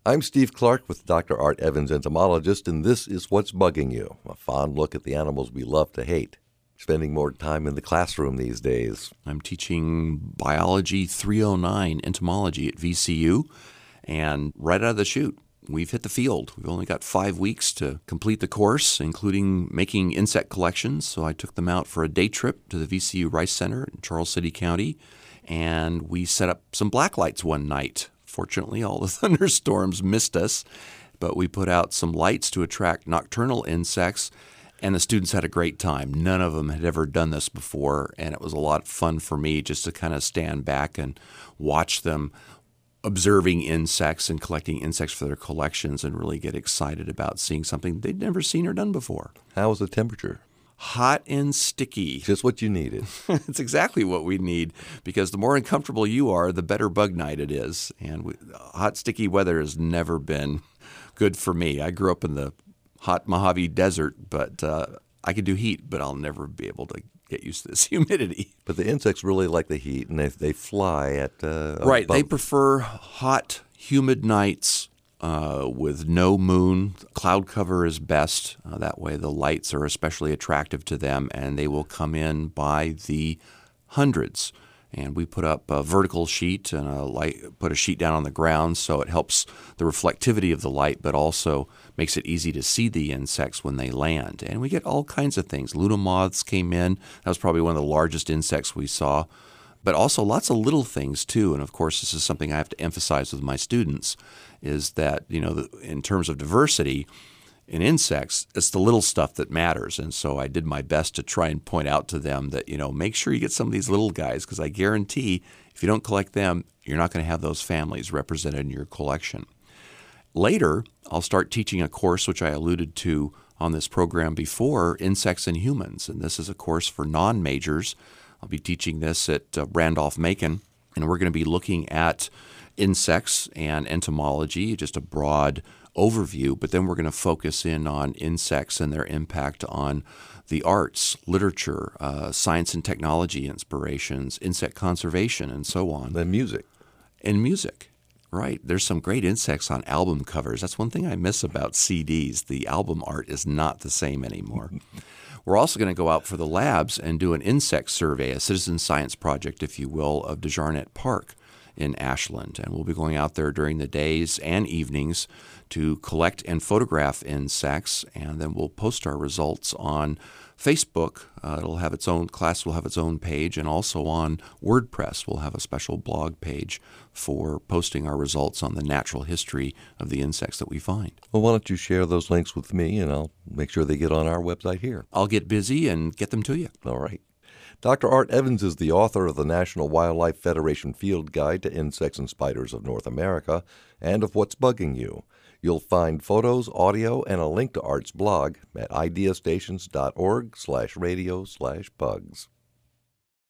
I'm Steve Clark with Dr. Art Evans, entomologist, and this is What's Bugging You, a fond look at the animals we love to hate. Spending more time in the classroom these days. I'm teaching Biology 309, entomology at VCU, and right out of the chute, we've hit the field. We've only got 5 weeks to complete the course, including making insect collections. So I took them out for a day trip to the VCU Rice Center in Charles City County, and we set up some black lights one night. Fortunately, all the thunderstorms missed us, but we put out some lights to attract nocturnal insects, and the students had a great time. None of them had ever done this before, and it was a lot of fun for me just to kind of stand back and watch them observing insects and collecting insects for their collections and really get excited about seeing something they'd never seen or done before. How was the temperature? Hot and sticky. Just what you needed. It's exactly what we need, because the more uncomfortable you are, the better bug night it is. And hot, sticky weather has never been good for me. I grew up in the hot Mojave Desert, but I can do heat, but I'll never be able to get used to this humidity. But the insects really like the heat, and they fly at right. They prefer hot, humid nights with no moon. Cloud cover is best. That way the lights are especially attractive to them, and they will come in by the hundreds. And we put up a vertical sheet and put a sheet down on the ground, so it helps the reflectivity of the light, but also makes it easy to see the insects when they land. And we get all kinds of things. Luna moths came in. That was probably one of the largest insects we saw. But also lots of little things too. And of course, this is something I have to emphasize with my students, is that, in terms of diversity, in insects, it's the little stuff that matters. And so I did my best to try and point out to them that, make sure you get some of these little guys, because I guarantee if you don't collect them, you're not going to have those families represented in your collection. Later, I'll start teaching a course which I alluded to on this program before, Insects and Humans. And this is a course for non-majors. I'll be teaching this at Randolph-Macon, and we're going to be looking at insects and entomology, just a broad overview, but then we're going to focus in on insects and their impact on the arts, literature, science and technology inspirations, insect conservation, and so on. And music. And music, right. There's some great insects on album covers. That's one thing I miss about CDs. The album art is not the same anymore. We're also going to go out for the labs and do an insect survey, a citizen science project, if you will, of DeJarnette Park in Ashland. And we'll be going out there during the days and evenings to collect and photograph insects, and then we'll post our results on Facebook. Class will have its own page, and also on WordPress we'll have a special blog page for posting our results on the natural history of the insects that we find. Well, why don't you share those links with me, and I'll make sure they get on our website here. I'll get busy and get them to you. All right. Dr. Art Evans is the author of the National Wildlife Federation Field Guide to Insects and Spiders of North America and of What's Bugging You. You'll find photos, audio, and a link to Art's blog at ideastations.org/radio/bugs.